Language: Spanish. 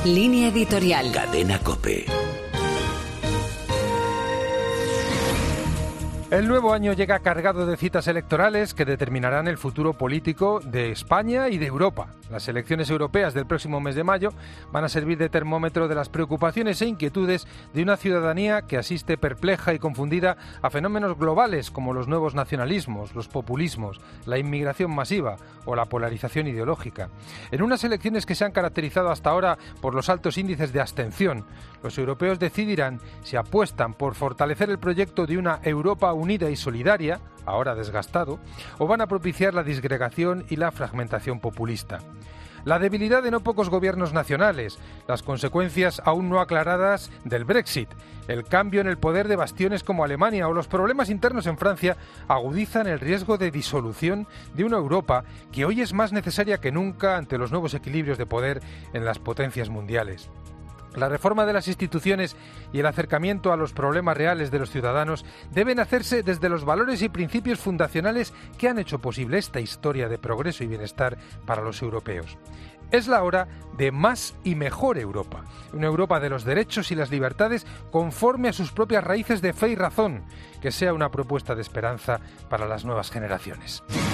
Línea editorial. Cadena COPE. El nuevo año llega cargado de citas electorales que determinarán el futuro político de España y de Europa. Las elecciones europeas del próximo mes de mayo van a servir de termómetro de las preocupaciones e inquietudes de una ciudadanía que asiste perpleja y confundida a fenómenos globales como los nuevos nacionalismos, los populismos, la inmigración masiva o la polarización ideológica. En unas elecciones que se han caracterizado hasta ahora por los altos índices de abstención, los europeos decidirán si apuestan por fortalecer el proyecto de una Europa unida y solidaria, ahora desgastado, o van a propiciar la disgregación y la fragmentación populista. La debilidad de no pocos gobiernos nacionales, las consecuencias aún no aclaradas del Brexit, el cambio en el poder de bastiones como Alemania o los problemas internos en Francia agudizan el riesgo de disolución de una Europa que hoy es más necesaria que nunca ante los nuevos equilibrios de poder en las potencias mundiales. La reforma de las instituciones y el acercamiento a los problemas reales de los ciudadanos deben hacerse desde los valores y principios fundacionales que han hecho posible esta historia de progreso y bienestar para los europeos. Es la hora de más y mejor Europa, una Europa de los derechos y las libertades conforme a sus propias raíces de fe y razón, que sea una propuesta de esperanza para las nuevas generaciones.